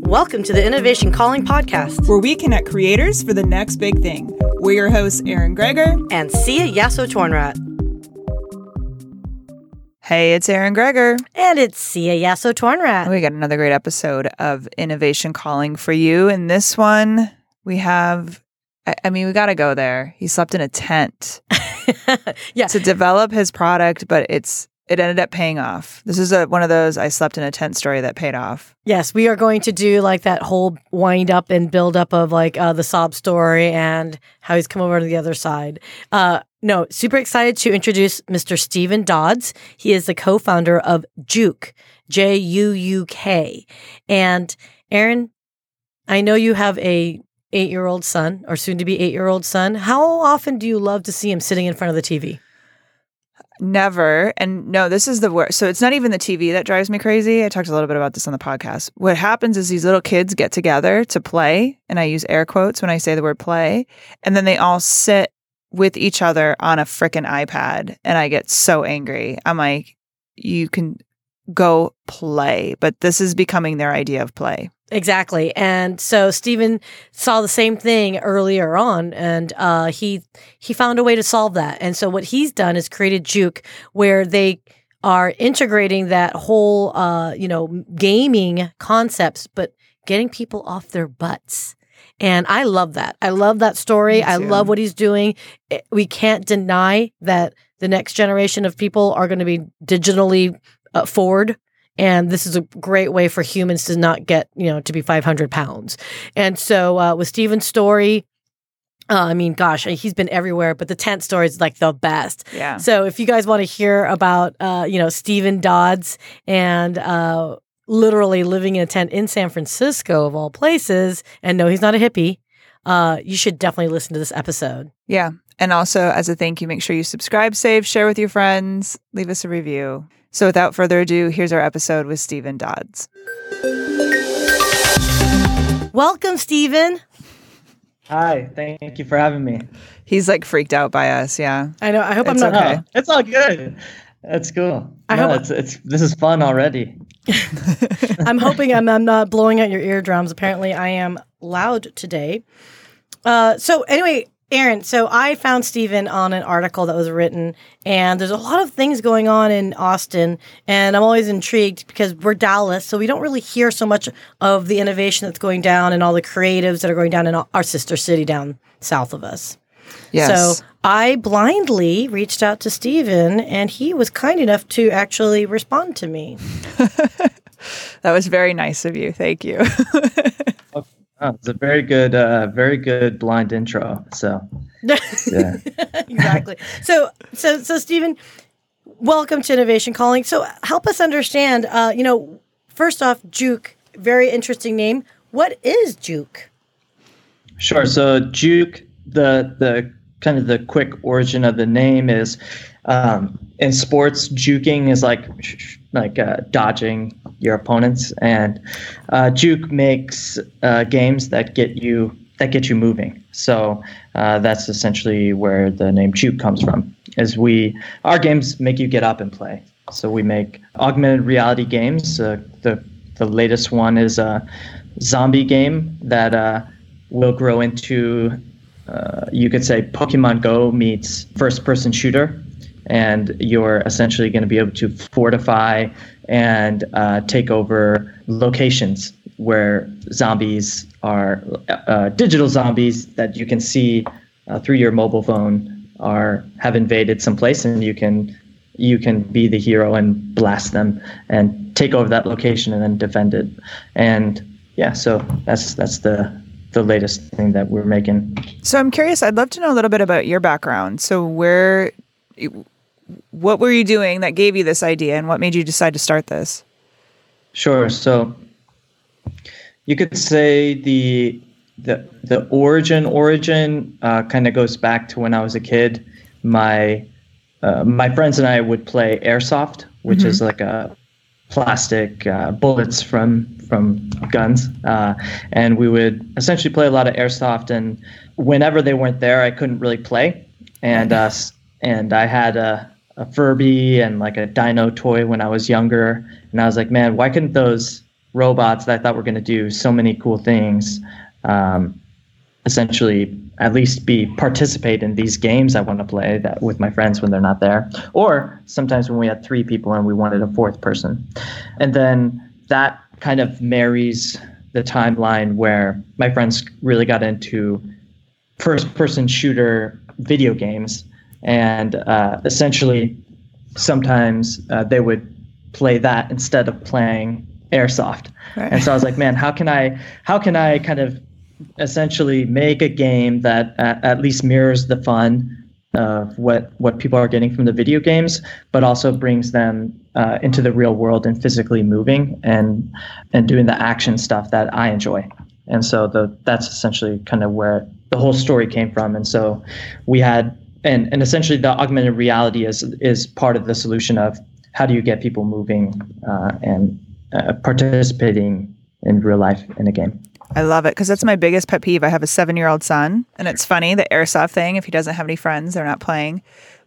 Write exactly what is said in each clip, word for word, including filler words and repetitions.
Welcome to the Innovation Calling Podcast, where we connect creators for the next big thing. We're your hosts, Aaron Greger and Sia Yasso Tornrat. Hey, it's Aaron Greger. And it's Sia Yasso Tornrat. We got another great episode of Innovation Calling for you. In this one, we have, I, I mean, we got to go there. He slept in a tent yeah. to develop his product, but it's it ended up paying off. This is a, one of those I slept in a tent story that paid off. Yes, we are going to do like that whole wind up and build up of like uh, the sob story and how he's come over to the other side. Uh, no, super excited to introduce Mister Stephen Dodds. He is the co-founder of Juuk, J U U K. And Aaron, I know you have a eight-year-old son or soon-to-be eight-year-old son. How often do you love to see him sitting in front of the T V? Never. And no, this is the worst. So it's not even the T V that drives me crazy. I talked a little bit about this on the podcast. What happens is these little kids get together to play, and I use air quotes when I say the word play, and then they all sit with each other on a frickin' iPad, and I get so angry. I'm like, you can go play, but this is becoming their idea of play. Exactly. And so Stephen saw the same thing earlier on, and uh, he he found a way to solve that. And so what he's done is created Juuk, where they are integrating that whole, uh, you know, gaming concepts, but getting people off their butts. And I love that. I love that story. I love what he's doing. We can't deny that the next generation of people are going to be digitally uh, forward. And this is a great way for humans to not get, you know, to be five hundred pounds. And so uh, with Stephen's story, uh, I mean, gosh, he's been everywhere, but the tent story is like the best. Yeah. So if you guys want to hear about, uh, you know, Stephen Dodds and uh, literally living in a tent in San Francisco, of all places, and no, he's not a hippie, uh, you should definitely listen to this episode. Yeah. And also, as a thank you, make sure you subscribe, save, share with your friends, leave us a review. So without further ado, here's our episode with Stephen Dodds. Welcome, Stephen. Hi, thank you for having me. He's like freaked out by us, yeah. I know. I hope It's I'm not. okay. No, it's all good. That's cool. I no, hope- it's it's this is fun already. I'm hoping I'm, I'm not blowing out your eardrums. Apparently, I am loud today. Uh, so anyway, Aaron, so I found Stephen on an article that was written, and there's a lot of things going on in Austin, and I'm always intrigued because we're Dallas, so we don't really hear so much of the innovation that's going down and all the creatives that are going down in our sister city down south of us. Yes. So I blindly reached out to Stephen, and he was kind enough to actually respond to me. That was very nice of you. Thank you. Oh, it's a very good, uh, very good blind intro. So, yeah. Exactly. So, so, so, Stephen, welcome to Innovation Calling. So, help us understand. Uh, you know, first off, Juuk, very interesting name. What is Juuk? Sure. So, Juuk, the the kind of the quick origin of the name is um, in sports. Juking is like like uh, dodging your opponents, and uh, Juuk makes uh, games that get you that get you moving. So uh, that's essentially where the name Juuk comes from. Is we our games make you get up and play. So we make augmented reality games. Uh, the the latest one is a zombie game that uh, will grow into uh, you could say Pokemon Go meets first person shooter. And you're essentially going to be able to fortify and uh, take over locations where zombies are uh, digital zombies that you can see uh, through your mobile phone are have invaded some place, and you can you can be the hero and blast them and take over that location and then defend it. And yeah, so that's that's the the latest thing that we're making. So I'm curious. I'd love to know a little bit about your background. So where. What were you doing that gave you this idea, and what made you decide to start this? Sure. So you could say the the the origin origin uh, kind of goes back to when I was a kid. My uh, my friends and I would play airsoft, which mm-hmm. is like a plastic uh, bullets from from guns, uh, and we would essentially play a lot of airsoft. And whenever they weren't there, I couldn't really play, and uh, and I had a a Furby and like a dino toy when I was younger. And I was like, man, why couldn't those robots that I thought were going to do so many cool things. Um, essentially, at least be participate in these games I want to play that with my friends when they're not there, or sometimes when we had three people and we wanted a fourth person. And then that kind of marries the timeline where my friends really got into first-person shooter video games, and uh, essentially sometimes uh, they would play that instead of playing Airsoft. Right. And so I was like, man, how can I how can I kind of essentially make a game that at, at least mirrors the fun of what what people are getting from the video games, but also brings them uh, into the real world and physically moving and and doing the action stuff that I enjoy. And so the that's essentially kind of where the whole story came from. And so we had and and essentially the augmented reality is is part of the solution of how do you get people moving uh, and uh, participating in real life in a game. I love it because that's my biggest pet peeve. I have a seven-year-old son, and it's funny, the Airsoft thing, if he doesn't have any friends, they're not playing.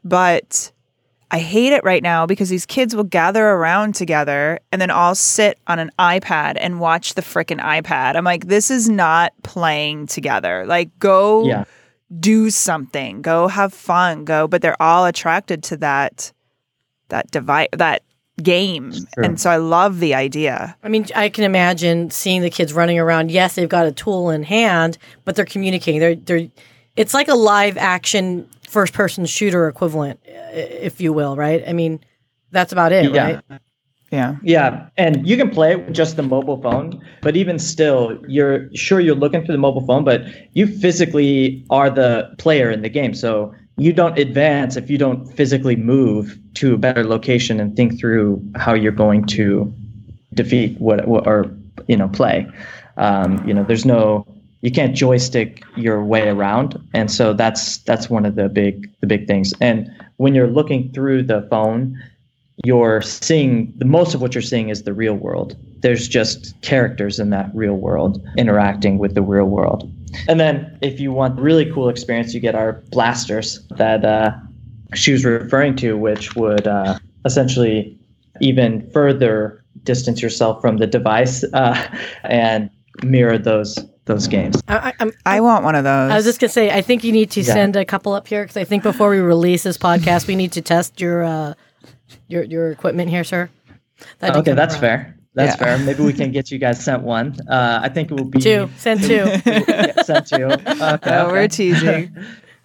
But I hate it right now because these kids will gather around together and then all sit on an iPad and watch the frickin' iPad. I'm like, this is not playing together. Like, go yeah. do something. Go have fun. Go. But they're all attracted to that, that device, that game. And so I love the idea. I mean, I can imagine seeing the kids running around. Yes, they've got a tool in hand, but they're communicating. They're they're it's like a live action first person shooter equivalent, if you will, right? I mean, that's about it, yeah. right? Yeah. Yeah. And you can play it with just the mobile phone, but even still, you're sure you're looking through the mobile phone, but you physically are the player in the game. So you don't advance if you don't physically move to a better location and think through how you're going to defeat what, what or, you know, play. Um, you know, there's no, you can't joystick your way around. And so that's, that's one of the big, the big things. And when you're looking through the phone, you're seeing the most of what you're seeing is the real world. There's just characters in that real world interacting with the real world. And then if you want really cool experience, you get our blasters that uh, she was referring to, which would uh, essentially even further distance yourself from the device uh, and mirror those those games. I, I'm, I want one of those. I was just going to say, I think you need to yeah. send a couple up here because I think before we release this podcast, we need to test your uh, your your equipment here, sir. That okay, that's around. fair. That's yeah. fair. Maybe we can get you guys sent one. Uh, I think it will be two. Send two. yeah, send two. Okay, no, okay. We're teasing.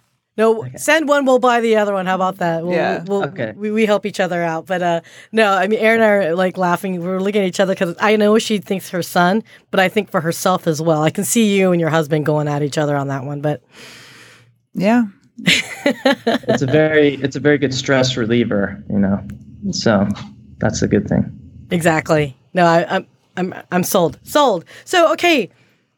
No, okay. Send one. We'll buy the other one. How about that? We'll, yeah. We'll, okay. We, we help each other out. But uh, no, I mean, Erin and I are like laughing. We're looking at each other because I know she thinks her son, but I think for herself as well. I can see you and your husband going at each other on that one. But yeah, it's a very it's a very good stress reliever, you know. So that's a good thing. Exactly. No, I, I'm I'm I'm sold. Sold. So okay,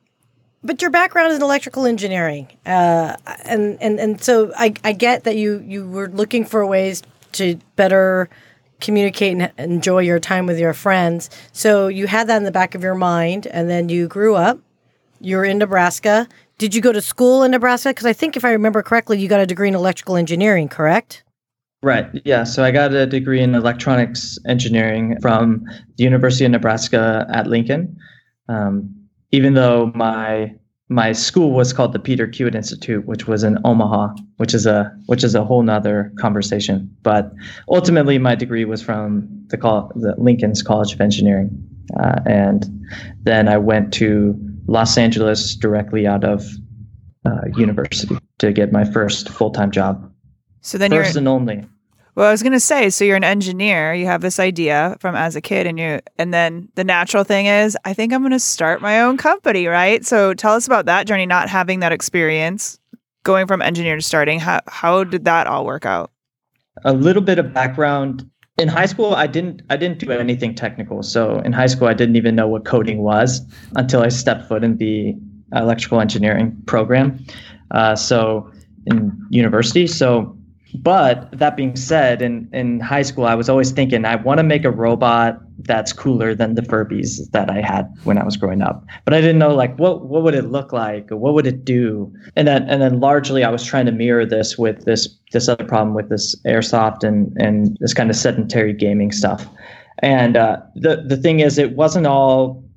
but your background is in electrical engineering, uh, and and and so I I get that you you were looking for ways to better communicate and enjoy your time with your friends. So you had that in the back of your mind, and then you grew up. You were in Nebraska. Did you go to school in Nebraska? Because I think if I remember correctly, you got a degree in electrical engineering, correct? Right. Yeah. So I got a degree in electronics engineering from the University of Nebraska at Lincoln. Um, even though my my school was called the Peter Kiewit Institute, which was in Omaha, which is a which is a whole nother conversation. But ultimately, my degree was from the, call, the Lincoln's College of Engineering, uh, and then I went to Los Angeles directly out of uh, university to get my first full time job. So then First you're and only. Well, I was going to say, so you're an engineer, you have this idea from as a kid, and you, and then the natural thing is, I think I'm going to start my own company, right? So tell us about that journey, not having that experience, going from engineer to starting. How how did that all work out? A little bit of background. In high school, I didn't I didn't do anything technical. So in high school, I didn't even know what coding was until I stepped foot in the electrical engineering program. Uh, so in university, so. But that being said, in, in high school, I was always thinking, I want to make a robot that's cooler than the Furbies that I had when I was growing up. But I didn't know, like, what what would it look like? Or what would it do? And then and then largely, I was trying to mirror this with this this other problem with this Airsoft and, and this kind of sedentary gaming stuff. And uh, the, the thing is, it wasn't all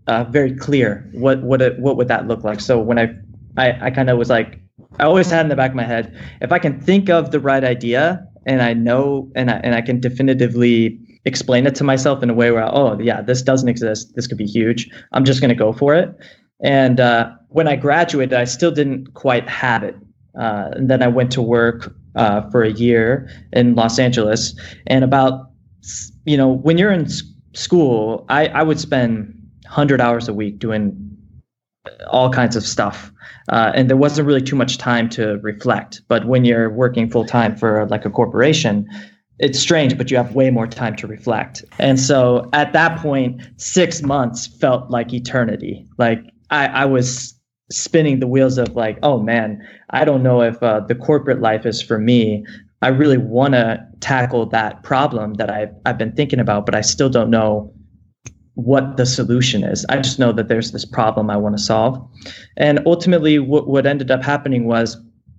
uh, very clear what what it, what would that look like. So when I I, I kind of was like, I always had in the back of my head, if I can think of the right idea and I know and I, and I can definitively explain it to myself in a way where, oh yeah, this doesn't exist, this could be huge, I'm just going to go for it. And uh, when I graduated, I still didn't quite have it. Uh, and then I went to work uh, for a year in Los Angeles. And about, you know, when you're in s- school, I, I would spend one hundred hours a week doing all kinds of stuff. Uh, and there wasn't really too much time to reflect. But when you're working full time for like a corporation, it's strange, but you have way more time to reflect. And so at that point, six months felt like eternity. Like I, I was spinning the wheels of like, oh man, I don't know if uh, the corporate life is for me. I really want to tackle that problem that I've, I've been thinking about, but I still don't know what the solution is. I just know that there's this problem I want to solve. And ultimately what, what ended up happening was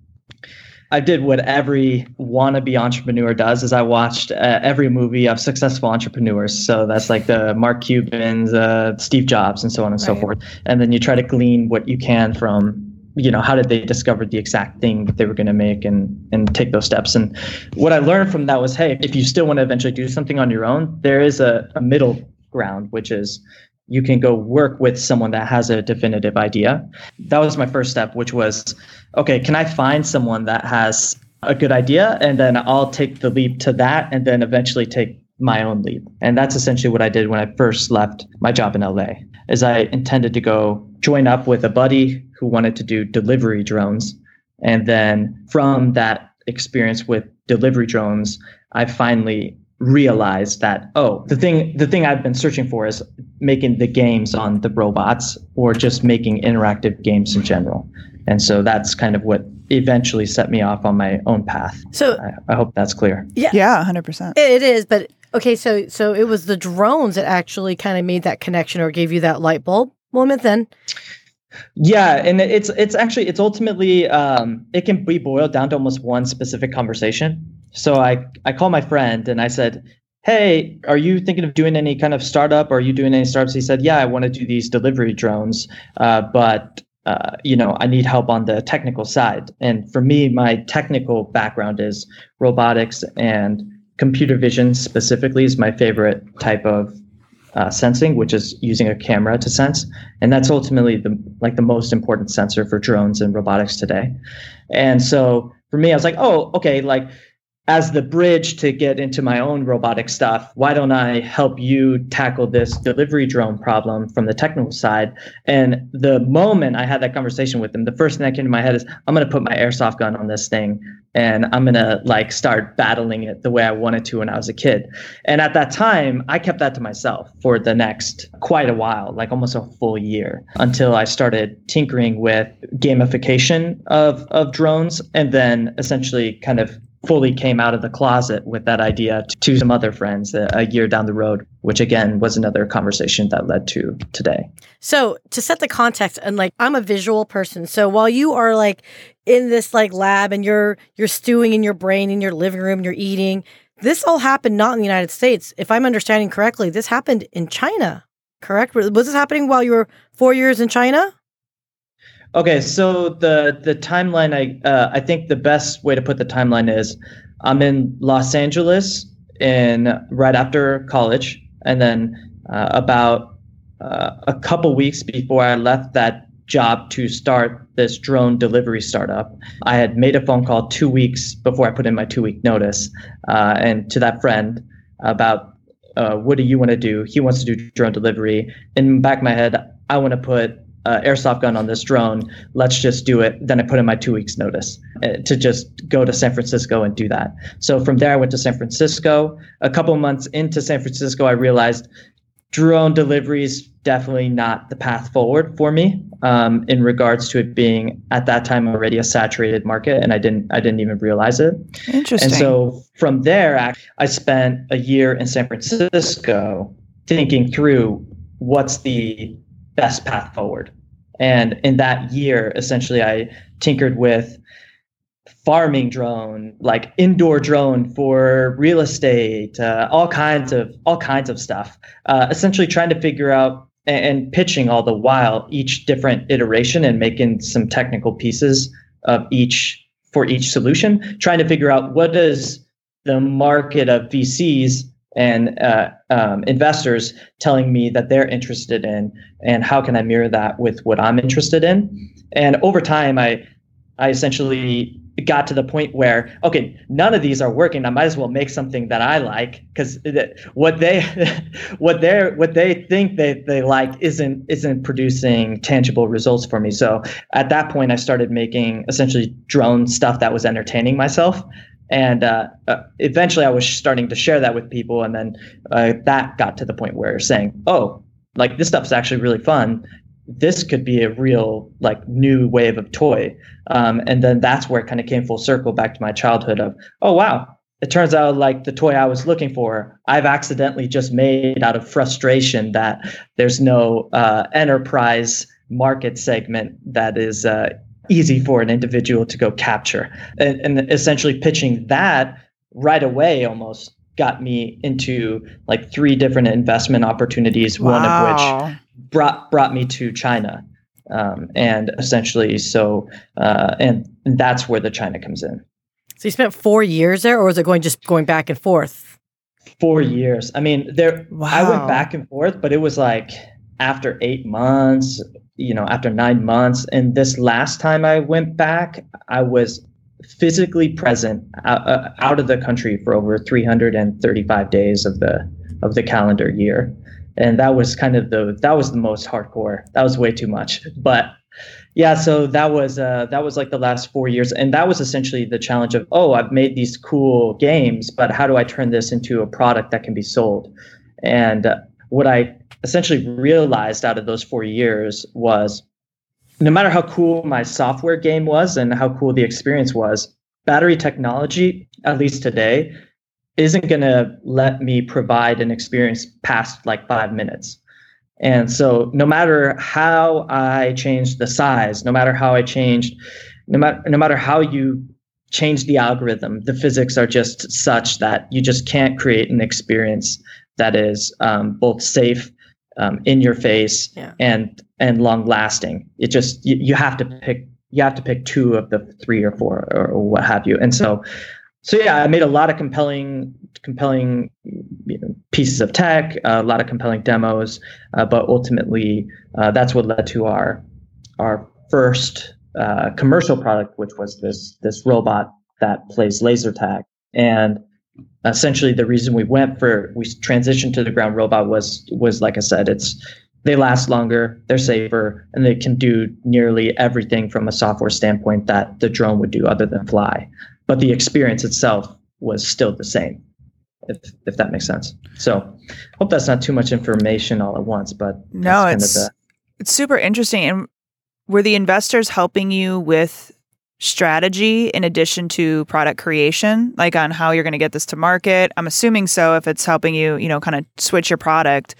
I did what every wannabe entrepreneur does is I watched uh, every movie of successful entrepreneurs. So that's like the Mark Cubans, uh, Steve Jobs, and so on and right. so forth. And then you try to glean what you can from, you know, how did they discover the exact thing that they were going to make and, and take those steps. And what I learned from that was, hey, if you still want to eventually do something on your own, there is a, a middle ground, which is you can go work with someone that has a definitive idea. That was my first step, which was, okay, can I find someone that has a good idea? And then I'll take the leap to that and then eventually take my own leap. And that's essentially what I did when I first left my job in L A, is I intended to go join up with a buddy who wanted to do delivery drones. And then from that experience with delivery drones, I finally realized that, oh, the thing the thing I've been searching for is making the games on the robots or just making interactive games in general. And so that's kind of what eventually set me off on my own path. So I, I hope that's clear. Yeah, yeah, one hundred percent. It is, but okay, so so it was the drones that actually kind of made that connection or gave you that light bulb moment then? Yeah, and it's it's actually it's ultimately um, it can be boiled down to almost one specific conversation. So I I called my friend and I said, hey, are you thinking of doing any kind of startup? Or are you doing any startups? He said, yeah, I want to do these delivery drones, uh, but uh, you know, I need help on the technical side. And for me, my technical background is robotics, and computer vision specifically is my favorite type of Uh, sensing, which is using a camera to sense. And that's ultimately the like the most important sensor for drones and robotics today. And so for me, I was like, oh, okay, like as the bridge to get into my own robotic stuff, why don't I help you tackle this delivery drone problem from the technical side? And the moment I had that conversation with them, the first thing that came to my head is, I'm going to put my airsoft gun on this thing and I'm going to like start battling it the way I wanted to when I was a kid. And at that time, I kept that to myself for the next quite a while, like almost a full year, until I started tinkering with gamification of, of drones, and then essentially kind of fully came out of the closet with that idea to some other friends a, a year down the road, which again was another conversation that led to today. So to set the context, and like I'm a visual person, so while you are like in this like lab and you're you're stewing in your brain in your living room, you're eating, this all happened not in the United States. If I'm understanding correctly, this happened in China, correct? Was this happening while you were four years in China? Okay, so the the timeline, I uh, I think the best way to put the timeline is, I'm in Los Angeles in right after college, and then uh, about uh, a couple weeks before I left that job to start this drone delivery startup, I had made a phone call two weeks before I put in my two week notice, uh, and to that friend about uh, what do you want to do? He wants to do drone delivery. In the back of my head, I want to put Uh, airsoft gun on this drone. Let's just do it. Then I put in my two weeks notice uh, to just go to San Francisco and do that. So from there, I went to San Francisco. A couple months into San Francisco, I realized drone delivery is definitely not the path forward for me, um, in regards to it being at that time already a saturated market, and I didn't I didn't even realize it. Interesting. And so from there, I spent a year in San Francisco thinking through what's the best path forward. And in that year, essentially, I tinkered with farming drone, like indoor drone for real estate, uh, all kinds of all kinds of stuff. Uh, essentially, trying to figure out and pitching all the while each different iteration and making some technical pieces of each for each solution, trying to figure out what does the market of V Cs and uh, um, investors telling me that they're interested in, and how can I mirror that with what I'm interested in. And over time, I I essentially got to the point where, okay, none of these are working. I might as well make something that I like, because what they what they what they think they they like isn't isn't producing tangible results for me. So at that point, I started making essentially drone stuff that was entertaining myself. And uh, uh, eventually I was starting to share that with people. And then uh, that got to the point where saying, oh, like this stuff's actually really fun. This could be a real like new wave of toy. Um, and then that's where it kind of came full circle back to my childhood of, oh, wow, it turns out like the toy I was looking for, I've accidentally just made out of frustration that there's no uh, enterprise market segment that is uh, easy for an individual to go capture. And, and essentially pitching that right away almost got me into like three different investment opportunities, wow. one of which brought brought me to China. Um, and essentially, so, uh, and, and that's where the China comes in. So you spent four years there, or was it going just going back and forth? Four years. I mean, there, wow. I went back and forth, but it was like after eight months, you know, after nine months. And this last time I went back, I was physically present out, uh, out of the country for over three hundred thirty-five days of the of the calendar year. And that was kind of the that was the most hardcore. That was way too much. But yeah, so that was uh, that was like the last four years. And that was essentially the challenge of, oh, I've made these cool games, but how do I turn this into a product that can be sold? And uh, what I essentially realized out of those four years was, no matter how cool my software game was and how cool the experience was, battery technology, at least today, isn't going to let me provide an experience past like five minutes. And so no matter how I changed the size, no matter how I changed, no matter, no matter how you change the algorithm, the physics are just such that you just can't create an experience that is um, both safe, um, in your face, yeah. and and long lasting. It just you, you have to pick you have to pick two of the three or four or, or what have you. And so so yeah, I made a lot of compelling compelling you know, pieces of tech, a lot of compelling demos, uh, but ultimately uh, that's what led to our our first uh, commercial product, which was this this robot that plays laser tag. And essentially the reason we went for, we transitioned to the ground robot was, was like I said, it's, they last longer, they're safer, and they can do nearly everything from a software standpoint that the drone would do other than fly. But the experience itself was still the same, if if that makes sense. So hope that's not too much information all at once, but no, it's, the, it's super interesting. And were the investors helping you with strategy in addition to product creation, like on how you're going to get this to market? I'm assuming so, if it's helping you, you know, kind of switch your product.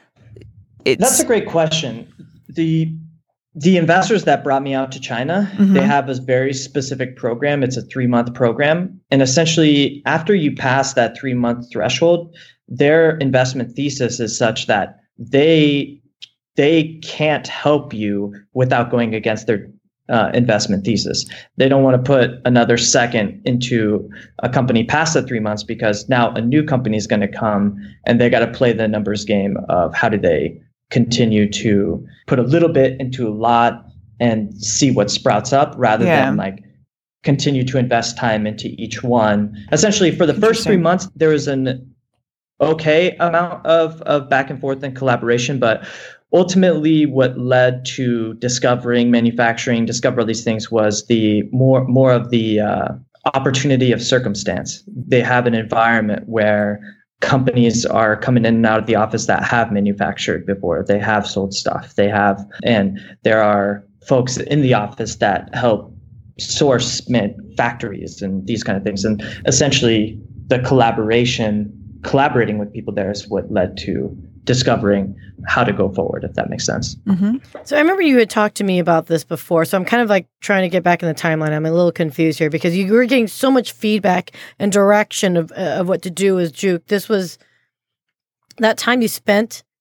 It's... That's a great question. The the investors that brought me out to China, mm-hmm. they have a very specific program. It's a three-month program. And essentially, after you pass that three-month threshold, their investment thesis is such that they they can't help you without going against their Uh, investment thesis. They don't want to put another second into a company past the three months because now a new company is going to come and they got to play the numbers game of how do they continue to put a little bit into a lot and see what sprouts up rather yeah. than like continue to invest time into each one. Essentially, for the first three months, there was an okay amount of, of back and forth and collaboration, but ultimately, what led to discovering, manufacturing, discover these things was the more more of the uh, opportunity of circumstance. They have an environment where companies are coming in and out of the office that have manufactured before. They have sold stuff. They have, and there are folks in the office that help source man, factories and these kind of things. And essentially, the collaboration, collaborating with people there is what led to discovering how to go forward, if that makes sense. Mm-hmm. So I remember you had talked to me about this before. So I'm kind of like trying to get back in the timeline. I'm a little confused here because you were getting so much feedback and direction of, uh, of what to do as Juke. This was that time you spent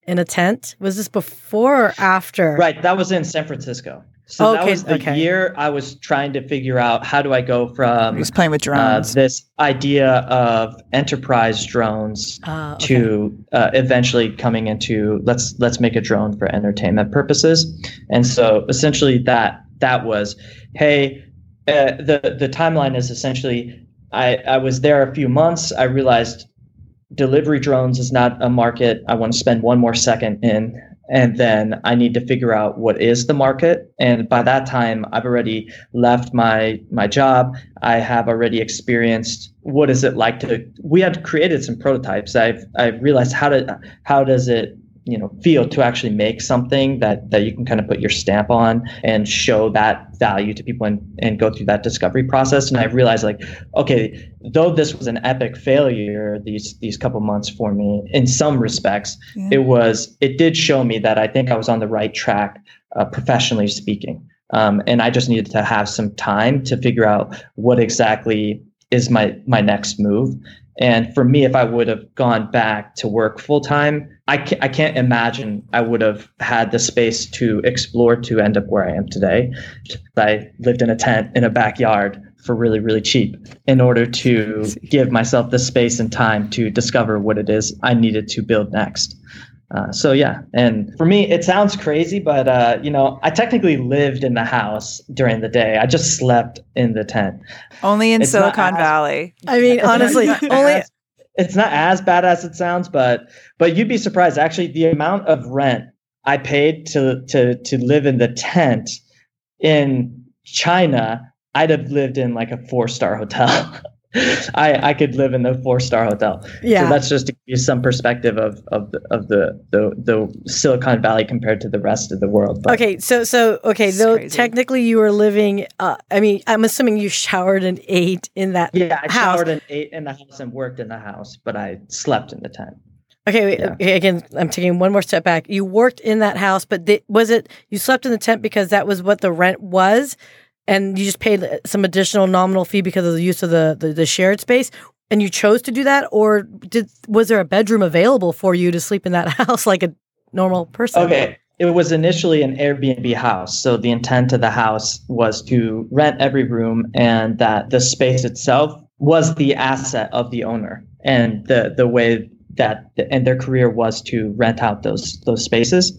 in a tent? Was this before or after? Right. That was in San Francisco. So Okay, that was the okay. year I was trying to figure out how do I go from He was playing with uh, drones. this idea of enterprise drones Uh, okay. to uh, eventually coming into let's let's make a drone for entertainment purposes. And so essentially that that was, hey, uh, the the timeline is essentially I, I was there a few months. I realized delivery drones is not a market I want to spend one more second in. And then I need to figure out what is the market. And by that time, I've already left my my job. I have already experienced what is it like to. We had created some prototypes. I've I've realized how to how does it you know feel to actually make something that that you can kind of put your stamp on and show that value to people and and go through that discovery process. And I realized like, okay, though this was an epic failure these these couple months for me in some respects, Yeah. it was it did show me that I think I was on the right track, uh, professionally speaking. Um, and I just needed to have some time to figure out what exactly is my my next move. And for me, if I would have gone back to work full time, I can't, I can't imagine I would have had the space to explore to end up where I am today. I lived in a tent in a backyard for really, really cheap in order to give myself the space and time to discover what it is I needed to build next. Uh, so yeah, and for me, it sounds crazy, but uh, you know, I technically lived in the house during the day. I just slept in the tent. Only in It's not Silicon as- Valley. I mean, It's not- honestly, it's not only as- it's not as bad as it sounds, but but you'd be surprised. Actually, the amount of rent I paid to to to live in the tent in China, I'd have lived in like a four star hotel. I I could live in the four star hotel. yeah. So that's just to give you some perspective of of the of the the, the Silicon Valley compared to the rest of the world. But Okay, so so okay, It's though crazy. technically you were living. Uh, I mean, I'm assuming you showered and ate in that. yeah, I house. showered and ate in the house and worked in the house, but I slept in the tent. Okay, wait, Yeah. okay, again, I'm taking one more step back. You worked in that house, but th- was it you slept in the tent because that was what the rent was, and you just paid some additional nominal fee because of the use of the, the, the shared space, and you chose to do that, or did was there a bedroom available for you to sleep in that house like a normal person? Okay. It was initially an Airbnb house. So the intent of the house was to rent every room and that the space itself was the asset of the owner. And the, the way that, and their career was to rent out those, those spaces.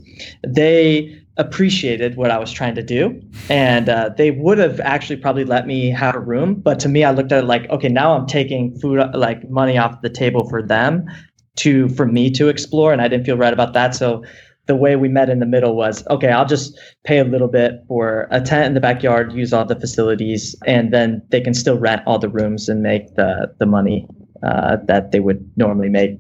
They appreciated what I was trying to do. And uh, they would have actually probably let me have a room. But to me, I looked at it like, okay, now I'm taking food, like money off the table for them to, for me to explore. And I didn't feel right about that. So the way we met in the middle was, okay, I'll just pay a little bit for a tent in the backyard, use all the facilities, and then they can still rent all the rooms and make the, the money uh, that they would normally make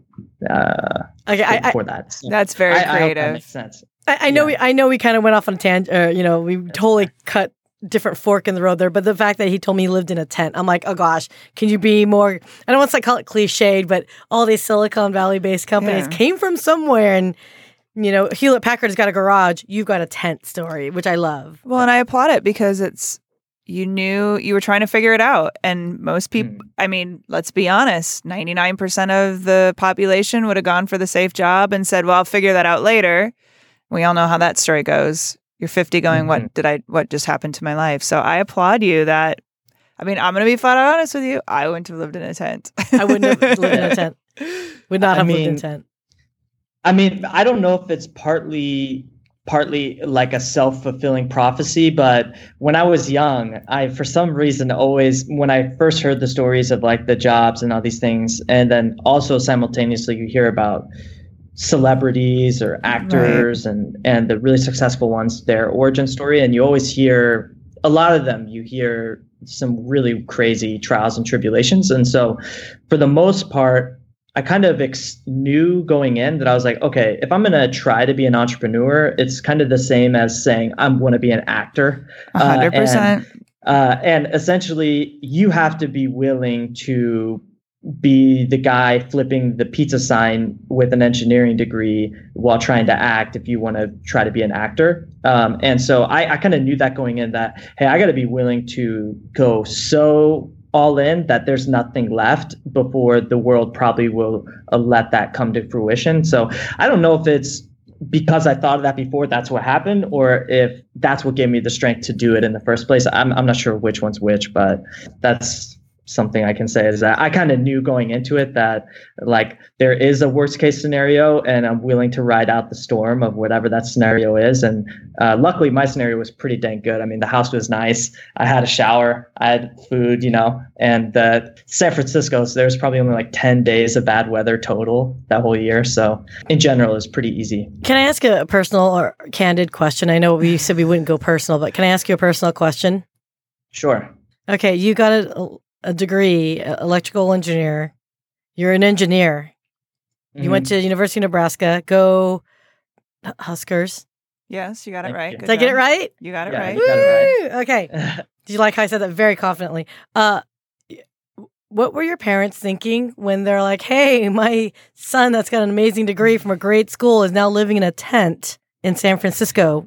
uh, Okay, for, I, I, for that. So That's very I, I hope that creative. makes sense. I I know Yeah. we I know we kind of went off on a tangent. Uh, you know, we totally cut different fork in the road there. But the fact that he told me he lived in a tent, I'm like, oh gosh, can you be more? I don't want to call it cliched, but all these Silicon Valley based companies Yeah. came from somewhere, and you know, Hewlett Packard's got a garage. You've got a tent story, which I love. Well, and I applaud it because it's you knew you were trying to figure it out. And most people, Mm. I mean, let's be honest, ninety-nine percent of the population would have gone for the safe job and said, well, I'll figure that out later. We all know how that story goes. You're fifty going, Mhm. what did I, what just happened to my life? So I applaud you that, I mean, I'm going to be flat out honest with you. I wouldn't have lived in a tent. I wouldn't have lived in a tent. Would not I have lived in a mean, tent. I mean, I don't know if it's partly partly like a self-fulfilling prophecy, but when I was young, I for some reason always when I first heard the stories of like the jobs and all these things, and then also simultaneously you hear about celebrities or actors and and the really successful ones, their origin story, and you always hear a lot of them, you hear some really crazy trials and tribulations. And so for the most part, I kind of ex- knew going in that I was like, okay, if I'm going to try to be an entrepreneur, it's kind of the same as saying I'm going to be an actor. A hundred percent. Uh, and essentially, you have to be willing to be the guy flipping the pizza sign with an engineering degree while trying to act if you want to try to be an actor. Um, and so I, I kind of knew that going in that, hey, I got to be willing to go so all in that there's nothing left before the world probably will uh, let that come to fruition. So I don't know if it's because I thought of that before, that's what happened, or if that's what gave me the strength to do it in the first place. I'm I'm not sure which one's which, but that's something I can say is that I kind of knew going into it that like there is a worst case scenario, and I'm willing to ride out the storm of whatever that scenario is. And uh, luckily my scenario was pretty dang good. I mean, the house was nice. I had a shower, I had food, you know, and uh, San Francisco, so there's probably only like ten days of bad weather total that whole year. So in general, it's pretty easy. Can I ask a personal or candid question? I know we said we wouldn't go personal, but can I ask you a personal question? Sure. Okay. You got a, a degree, electrical engineer. You're an engineer. You mm-hmm. went to University of Nebraska. Go Huskers. Yes, you got it Thank right. you. Good Did I job. get it right? You got it Yeah, right. you got it right. Okay. Did you like how I said that very confidently? Uh, what were your parents thinking when they're like, hey, my son that's got an amazing degree from a great school is now living in a tent in San Francisco?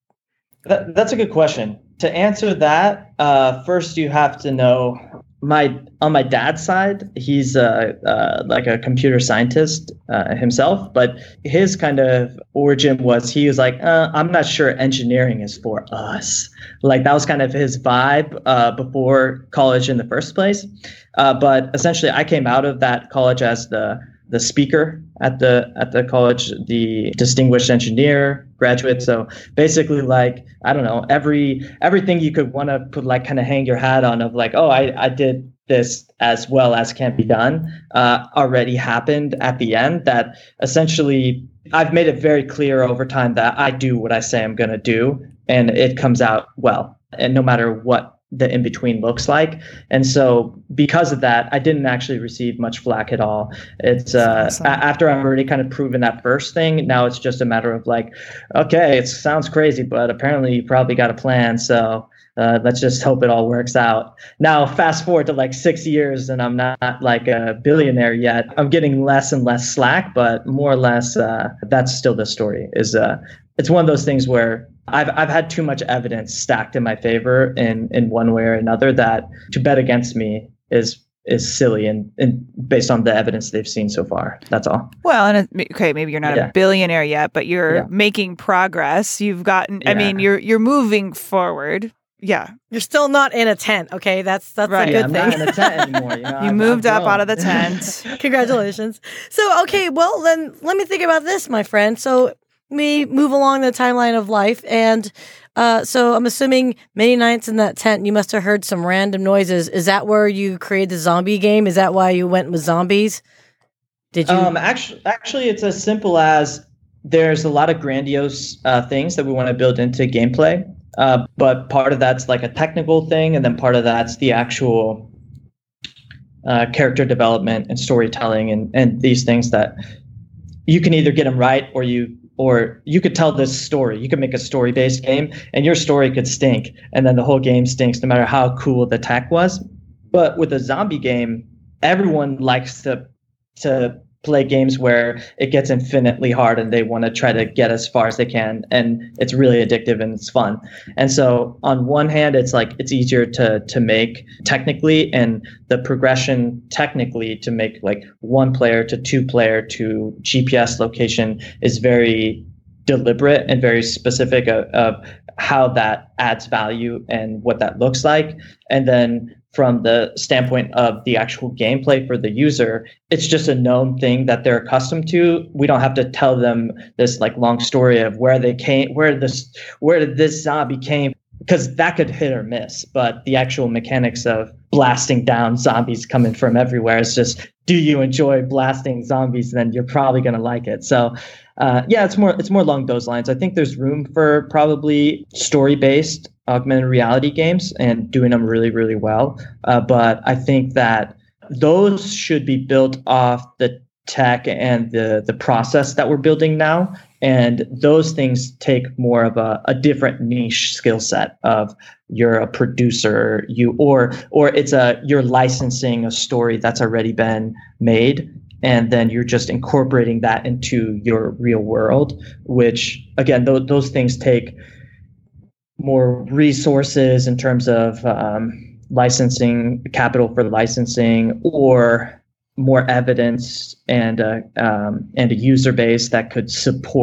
That, that's a good question. To answer that, uh, first you have to know my on my dad's side, he's uh, uh, like a computer scientist uh, himself, but his kind of origin was he was like, uh, I'm not sure engineering is for us. Like that was kind of his vibe uh, before college in the first place. Uh, but essentially, I came out of that college as the the speaker at the at the college, the distinguished engineer graduate. So basically, like I don't know, every everything you could want to put like kind of hang your hat on of like, oh, I I did this as well as can be done uh, already happened at the end. That essentially, I've made it very clear over time that I do what I say I'm going to do, and it comes out well, and no matter what the in-between looks like. And so because of that, I didn't actually receive much flack at all. It's uh, awesome. a- after I've already kind of proven that first thing, now it's just a matter of like, okay, it sounds crazy, but apparently you probably got a plan. So uh, let's just hope it all works out. Now, fast forward to like six years and I'm not like a billionaire yet. I'm getting less and less slack, but more or less uh, that's still the story. Is uh, it's one of those things where I've I've had too much evidence stacked in my favor in, in one way or another that to bet against me is is silly and, and based on the evidence they've seen so far. That's all. Well, and it, okay, maybe you're not Yeah. a billionaire yet, but you're Yeah. making progress. You've gotten. I Yeah. mean, you're you're moving forward. Yeah, You're still not in a tent. Okay. That's, that's Right. a Yeah, good I'm thing. not in a tent anymore. You, know, you I've- moved I've up out grown. of the tent. Congratulations. So, okay, well, then let me think about this, my friend. So, we move along the timeline of life. And uh, so, I'm assuming many nights in that tent, you must have heard some random noises. Is that where you created the zombie game? Is that why you went with zombies? Did you? Um, actually, actually, it's as simple as there's a lot of grandiose uh, things that we want to build into gameplay. Uh, but part of that's like a technical thing, and then part of that's the actual uh, character development and storytelling, and and these things that you can either get them right, or you or you could tell this story. You could make a story-based game, and your story could stink, and then the whole game stinks, no matter how cool the tech was. But with a zombie game, everyone likes to to play games where it gets infinitely hard and they want to try to get as far as they can, and it's really addictive and it's fun. And so on one hand, it's like it's easier to to make technically, and the progression technically to make like one player to two player to G P S location is very deliberate and very specific of, of how that adds value and what that looks like. And then from the standpoint of the actual gameplay for the user, it's just a known thing that they're accustomed to. We don't have to tell them this like long story of where they came, where this, where did this zombie came, because that could hit or miss. But the actual mechanics of blasting down zombies coming from everywhere is just, do you enjoy blasting zombies? Then you're probably going to like it. So uh, yeah, it's more, it's more along those lines. I think there's room for probably story-based augmented reality games and doing them really, really well. Uh, but I think that those should be built off the tech and the the process that we're building now. And those things take more of a, a different niche skill set of you're a producer, you or or it's a you're licensing a story that's already been made, and then you're just incorporating that into your real world, which again, th- those things take more resources in terms of um, licensing, capital for licensing, or more evidence and a, um, and a user base that could support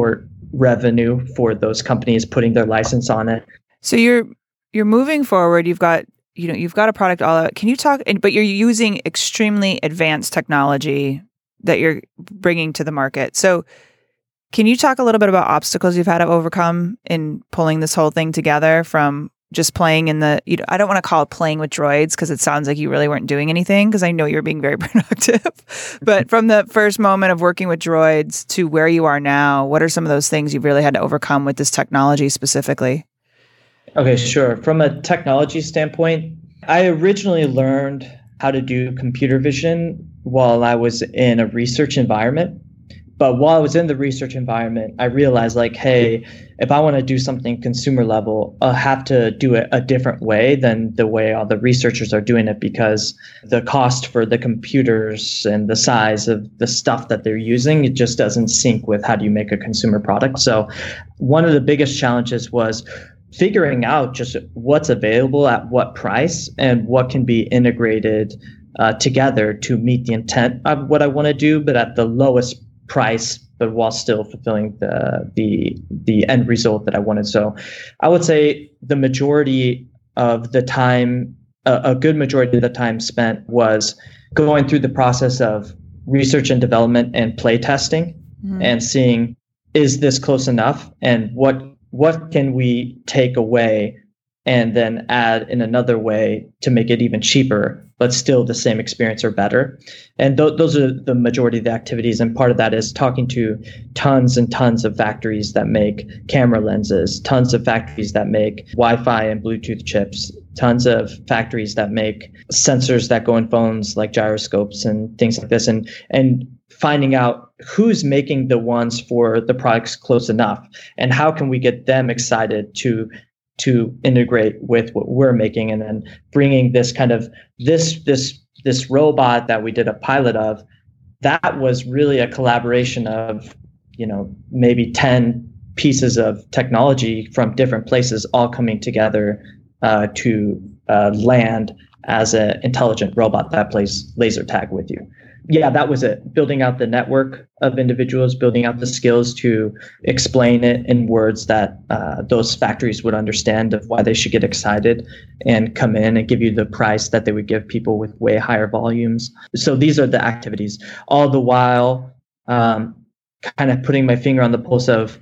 revenue for those companies putting their license on it. So you're you're moving forward. You've got you know you've got a product all out. Can you talk? But you're using extremely advanced technology that you're bringing to the market. So can you talk a little bit about obstacles you've had to overcome in pulling this whole thing together from just playing in the, you know, I don't want to call it playing with droids because it sounds like you really weren't doing anything because I know you're being very productive. But from the first moment of working with droids to where you are now, what are some of those things you've really had to overcome with this technology specifically? Okay, sure. From a technology standpoint, I originally learned how to do computer vision while I was in a research environment. But while I was in the research environment, I realized like, hey, if I want to do something consumer level, I'll have to do it a different way than the way all the researchers are doing it because the cost for the computers and the size of the stuff that they're using, it just doesn't sync with how do you make a consumer product. So one of the biggest challenges was figuring out just what's available at what price and what can be integrated uh, together to meet the intent of what I want to do, but at the lowest price, but while still fulfilling the the the end result that I wanted. So I would say the majority of the time, a, a good majority of the time spent was going through the process of research and development and play testing mm-hmm. and seeing, is this close enough? And what what can we take away and then add in another way to make it even cheaper, but still the same experience or better. And th- those are the majority of the activities. And part of that is talking to tons and tons of factories that make camera lenses, tons of factories that make Wi-Fi and Bluetooth chips, tons of factories that make sensors that go in phones like gyroscopes and things like this. And, and finding out who's making the ones for the products close enough and how can we get them excited to to integrate with what we're making, and then bringing this kind of this this this robot that we did a pilot of, that was really a collaboration of, you know, maybe ten pieces of technology from different places all coming together uh, to uh, land as an intelligent robot that plays laser tag with you. Yeah, that was it. Building out the network of individuals, building out the skills to explain it in words that uh, those factories would understand of why they should get excited and come in and give you the price that they would give people with way higher volumes. So these are the activities. All the while, um, kind of putting my finger on the pulse of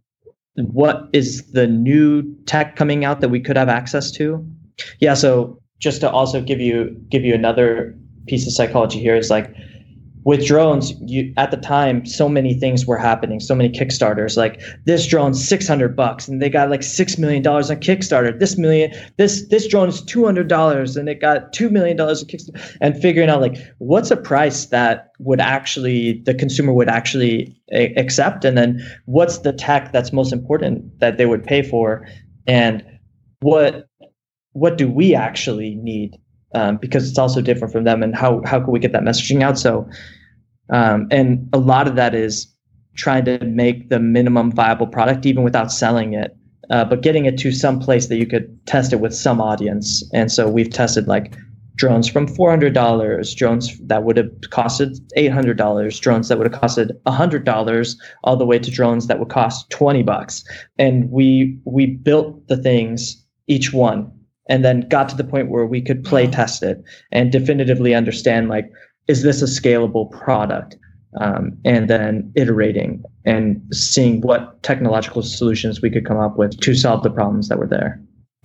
what is the new tech coming out that we could have access to. Yeah, so just to also give you give you another piece of psychology here is like, with drones, you at the time, so many things were happening, so many Kickstarters. Like this drone's six hundred bucks, and they got like six million dollars on Kickstarter. This million, this this drone is two hundred dollars, and it got two million dollars on Kickstarter. And figuring out like what's a price that would actually the consumer would actually a- accept, and then what's the tech that's most important that they would pay for, and what what do we actually need? Um, because it's also different from them, and how how can we get that messaging out? So, um, and a lot of that is trying to make the minimum viable product, even without selling it, uh, but getting it to some place that you could test it with some audience. And so we've tested like drones from four hundred dollars, drones that would have costed eight hundred dollars, drones that would have costed one hundred dollars, all the way to drones that would cost twenty bucks. And we we built the things, each one, and then got to the point where we could play test it and definitively understand, like, is this a scalable product? Um, and then iterating and seeing what technological solutions we could come up with to solve the problems that were there.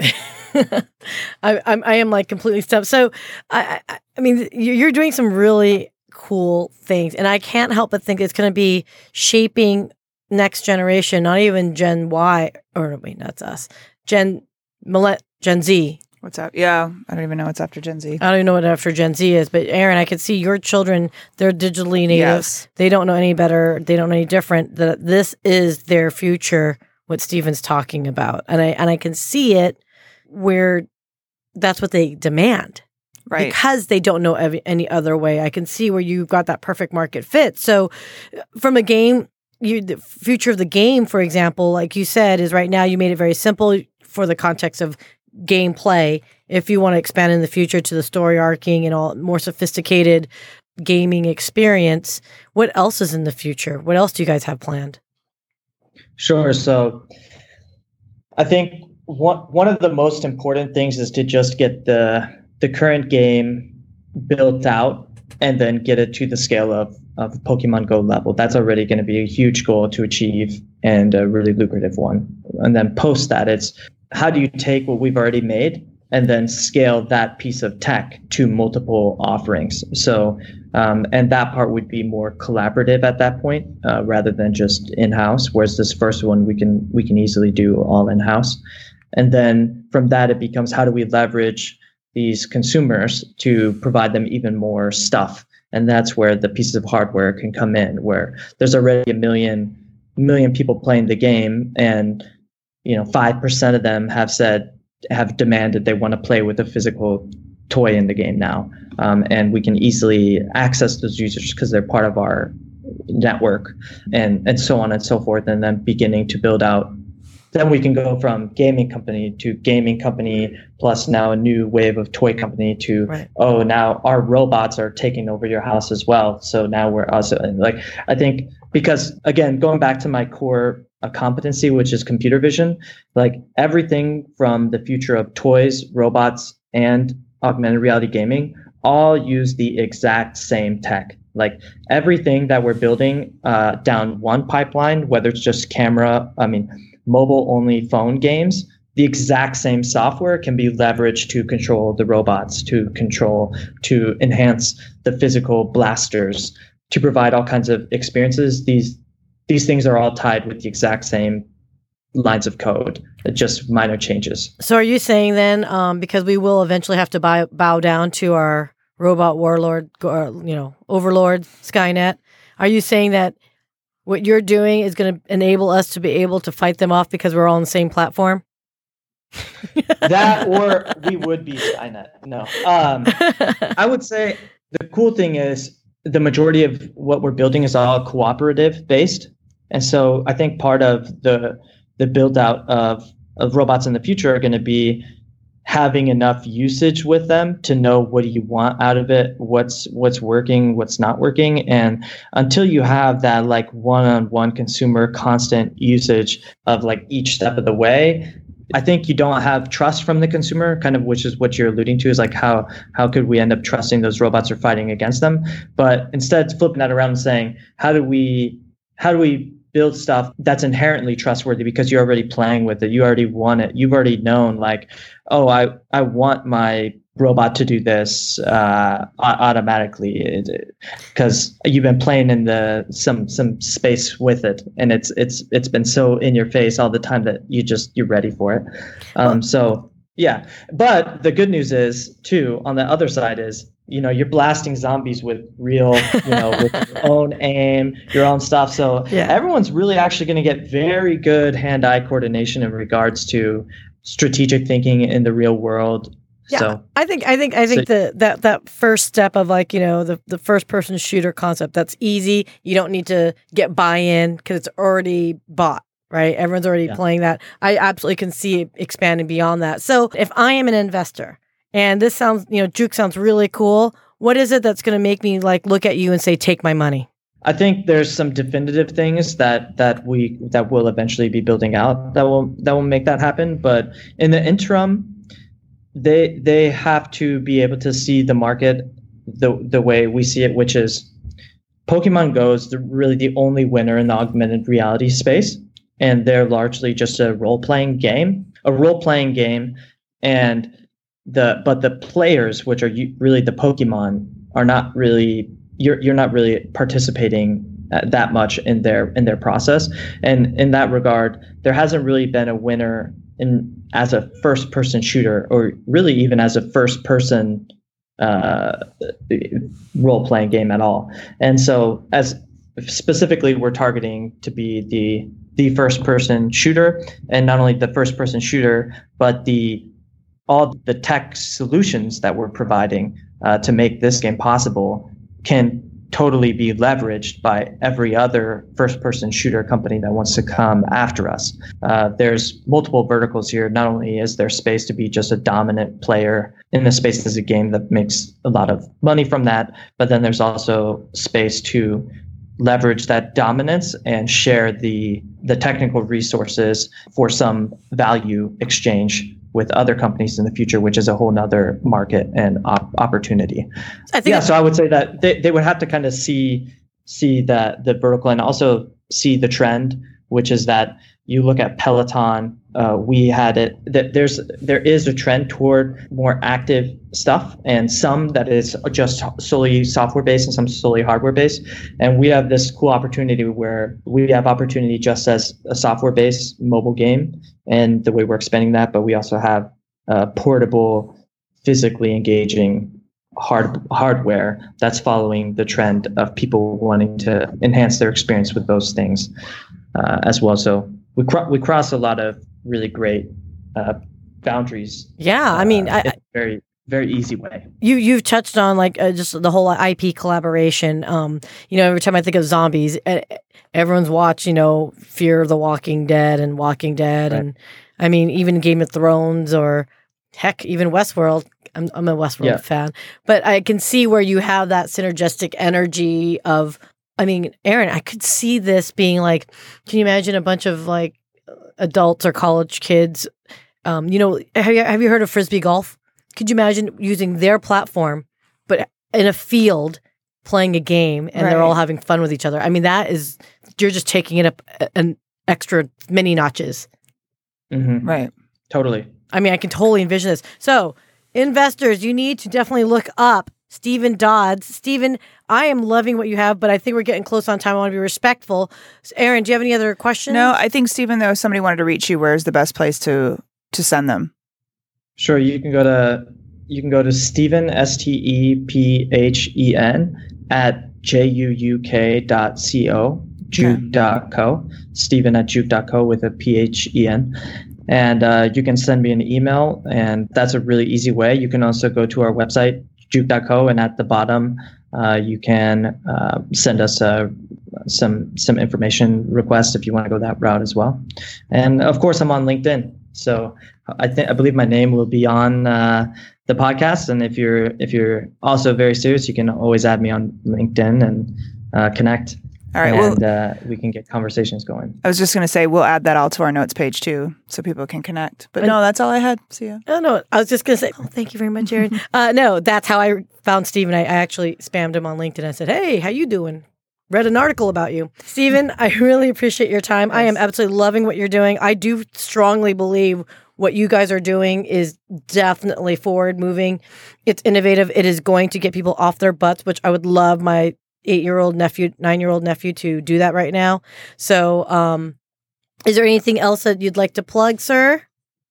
I, I'm, I am like completely stumped. So, I, I, I mean, you're doing some really cool things, and I can't help but think it's going to be shaping next generation, not even Gen Y, or wait, that's us, Gen Millet. Gen Z. What's up? Yeah, I don't even know what's after Gen Z. I don't even know what after Gen Z is, but Aaron, I could see your children, they're digitally native. Yes. They don't know any better. They don't know any different. That this is their future, what Steven's talking about. And I and I can see it where that's what they demand. Right. Because they don't know ev- any other way. I can see where you've got that perfect market fit. So from a game, you the future of the game, for example, like you said, is right now you made it very simple for the context of gameplay. If you want to expand in the future to the story arcing and all more sophisticated gaming experience, what else is in the future? What else do you guys have planned? Sure. So I think one one of the most important things is to just get the the current game built out and then get it to the scale of of Pokemon Go level. That's already going to be a huge goal to achieve and a really lucrative one. And then post that, it's how do you take what we've already made and then scale that piece of tech to multiple offerings? So, um, and that part would be more collaborative at that point, uh, rather than just in-house. Whereas this first one, we can we can easily do all in-house. And then from that, it becomes how do we leverage these consumers to provide them even more stuff? And that's where the pieces of hardware can come in, where there's already a million million people playing the game, and you know, five percent of them have said have demanded they want to play with a physical toy in the game now, um, and we can easily access those users because they're part of our network, and and so on and so forth, and then beginning to build out. Then we can go from gaming company to gaming company, plus now a new wave of toy company to, right. oh, now our robots are taking over your house as well. So now we're also like, I think because again, going back to my core uh, competency, which is computer vision, like everything from the future of toys, robots, and augmented reality gaming all use the exact same tech. Like everything that we're building uh, down one pipeline, whether it's just camera, I mean, mobile-only phone games, the exact same software can be leveraged to control the robots, to control, to enhance the physical blasters, to provide all kinds of experiences. These these things are all tied with the exact same lines of code, just minor changes. So are you saying then, um, because we will eventually have to buy, bow down to our robot warlord, or, you know, overlord, Skynet, are you saying that what you're doing is going to enable us to be able to fight them off because we're all on the same platform? That, or we would be Skynet. No. Um, I would say the cool thing is the majority of what we're building is all cooperative based. And so I think part of the the build out of, of robots in the future are going to be having enough usage with them to know what do you want out of it, what's what's working, what's not working. And until you have that like one-on-one consumer constant usage of like each step of the way, I think you don't have trust from the consumer, kind of, which is what you're alluding to, is like how how could we end up trusting those robots or fighting against them? But instead flipping that around and saying, how do we how do we build stuff that's inherently trustworthy because you're already playing with it. You already want it. You've already known like, oh, I, I want my robot to do this uh, automatically because you've been playing in the some some space with it, and it's it's it's been so in your face all the time that you just you're ready for it. Um, so yeah, but the good news is too on the other side is, you know, you're blasting zombies with real, you know, with your own aim, your own stuff. So yeah. Everyone's really actually going to get very good hand-eye coordination in regards to strategic thinking in the real world. Yeah, so I think I think I think so, the that that first step of like, you know, the the first person shooter concept, that's easy. You don't need to get buy-in because it's already bought. Right? Everyone's already yeah. playing that. I absolutely can see it expanding beyond that. So if I am an investor and this sounds, you know, Juke sounds really cool, what is it that's going to make me like look at you and say, take my money? I think there's some definitive things that that we that will eventually be building out that will that will make that happen. But in the interim, they they have to be able to see the market the the way we see it, which is Pokemon Go is the, really the only winner in the augmented reality space. And they're largely just a role-playing game, a role-playing game, and the but the players, which are really the Pokemon, are not really you're you're not really participating that much in their in their process. And in that regard, there hasn't really been a winner in as a first-person shooter, or really even as a first-person uh, role-playing game at all. And so, as specifically, we're targeting to be the the first person shooter, and not only the first person shooter, but the all the tech solutions that we're providing uh, to make this game possible can totally be leveraged by every other first person shooter company that wants to come after us. Uh, there's multiple verticals here. Not only is there space to be just a dominant player in the space as a game that makes a lot of money from that, but then there's also space to leverage that dominance and share the the technical resources for some value exchange with other companies in the future, which is a whole nother market and op- opportunity. I think yeah, so I would say that they, they would have to kind of see see that the vertical and also see the trend, which is that you look at Peloton. Uh, we had it that there's there is a trend toward more active stuff, and some that is just solely software based and some solely hardware based. And we have this cool opportunity where we have opportunity just as a software based mobile game, and the way we're expanding that. But we also have uh, portable, physically engaging hard hardware that's following the trend of people wanting to enhance their experience with those things uh, as well. So we cr- we cross a lot of really great uh, boundaries. Yeah, I mean, uh, I, in a very very easy way. You you've touched on like uh, just the whole I P collaboration. Um, you know, every time I think of zombies, uh, everyone's watched, you know, Fear of the Walking Dead and Walking Dead, right. And I mean, even Game of Thrones or heck, even Westworld. I'm I'm a Westworld yeah. fan, but I can see where you have that synergistic energy of. I mean, Aaron, I could see this being like, can you imagine a bunch of like adults or college kids? Um, you know, have you have you heard of Frisbee golf? Could you imagine using their platform, but in a field playing a game and right. they're all having fun with each other? I mean, that is, you're just taking it up an extra many notches. Mm-hmm. Right. Totally. I mean, I can totally envision this. So investors, you need to definitely look up Stephen Dodds. Stephen, I am loving what you have, but I think we're getting close on time. I want to be respectful. So Aaron, do you have any other questions? No, I think, Stephen, though, if somebody wanted to reach you, where's the best place to to send them? Sure. You can go to you can go to Stephen, S T E P H E N, at J U U K dot co, juke dot co, Stephen at juke dot co with a P H E N. And uh, you can send me an email, and that's a really easy way. You can also go to our website, juke dot co, and at the bottom, uh, you can uh, send us uh, some some information requests if you want to go that route as well. And of course, I'm on LinkedIn, so I think I believe my name will be on uh, the podcast. And if you're if you're also very serious, you can always add me on LinkedIn and uh, connect. All right, and well, uh, we can get conversations going. I was just going to say, we'll add that all to our notes page too, so people can connect. But no, that's all I had. See ya. Oh, no, I was just going to say, oh, thank you very much, Aaron. uh, no, that's how I found Stephen. I, I actually spammed him on LinkedIn. I said, hey, how you doing? Read an article about you. Stephen, I really appreciate your time. Yes. I am absolutely loving what you're doing. I do strongly believe what you guys are doing is definitely forward moving. It's innovative. It is going to get people off their butts, which I would love my eight-year-old nephew, nine-year-old nephew to do that right now. So um, is there anything else that you'd like to plug, sir?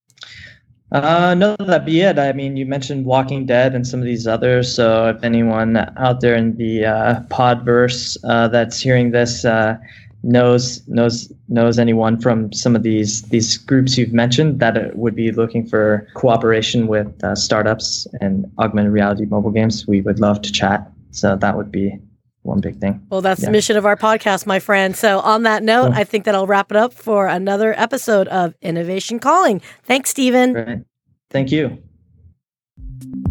Uh, no, that'd be it. I mean, you mentioned Walking Dead and some of these others. So if anyone out there in the uh, podverse uh, that's hearing this uh, knows knows knows anyone from some of these these groups you've mentioned that would be looking for cooperation with uh, startups and augmented reality mobile games, we would love to chat. So that would be one big thing. Well, that's yeah. the mission of our podcast, my friend. So on that note, cool. I think that'll wrap it up for another episode of Innovation Calling. Thanks, Stephen. Right. Thank you.